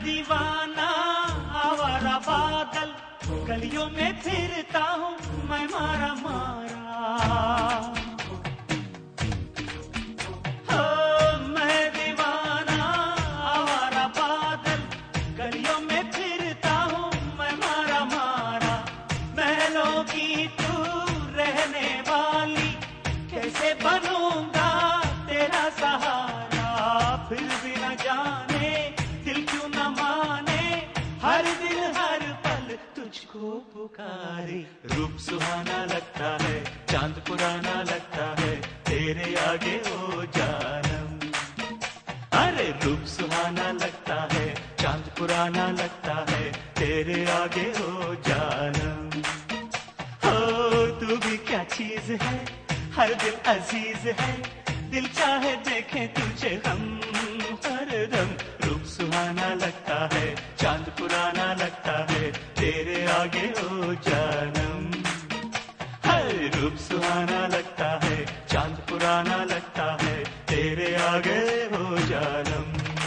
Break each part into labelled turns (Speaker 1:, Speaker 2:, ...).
Speaker 1: दीवाना आवारा बादल, गलियों में फिरता हूँ मैं मारा मारा। हो मैं दीवाना आवारा बादल, गलियों में फिरता हूँ मैं मारा मारा। महलों की तू रहने वाली, कैसे बनूंगा तेरा सहारा। फिर भी न जाने दिल क्यों न माने, हर दिन हर पल तुझको पुकारे। रूप सुहाना लगता है, चांद पुराना लगता है, तेरे आगे ओ जानम। अरे रूप सुहाना लगता है, चांद पुराना लगता है, तेरे आगे ओ जानम। हो तू भी क्या चीज है, हर दिल अजीज है, दिल चाहे देखे तुझे हम हरदम। रूप सुहाना लगता है, चांद पुराना लगता है, तेरे आगे ओ जानम। हर रूप सुहाना लगता है, चांद पुराना लगता है, तेरे आगे ओ जानम।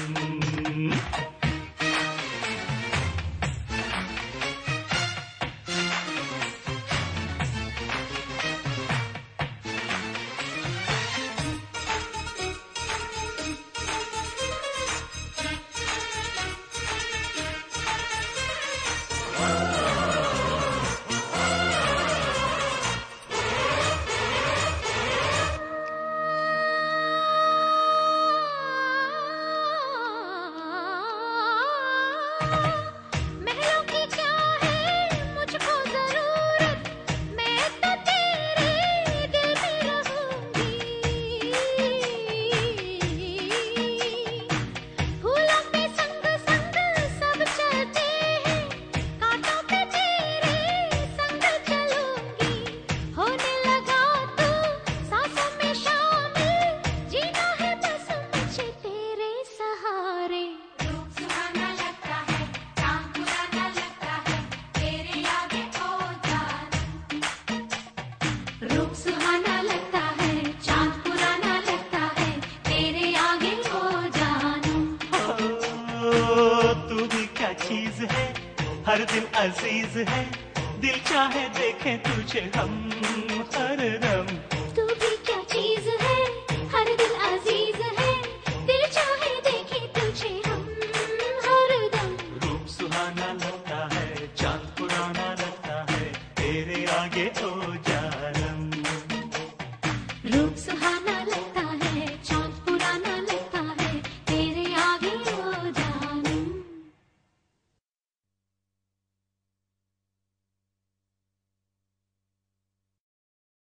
Speaker 2: रूप सुहाना लगता है, चांद पुराना लगता है, तेरे आगे ओ जानम।
Speaker 1: तू भी क्या चीज है, हर दिल अजीज है, दिल चाहे देखे तुझे हम हरदम।
Speaker 2: तू भी क्या चीज है, हर दिल अजीज है, दिल चाहे देखे तुझे हम हरदम।
Speaker 1: रूप सुहाना लगता है, चांद पुराना लगता है, तेरे आगे ओ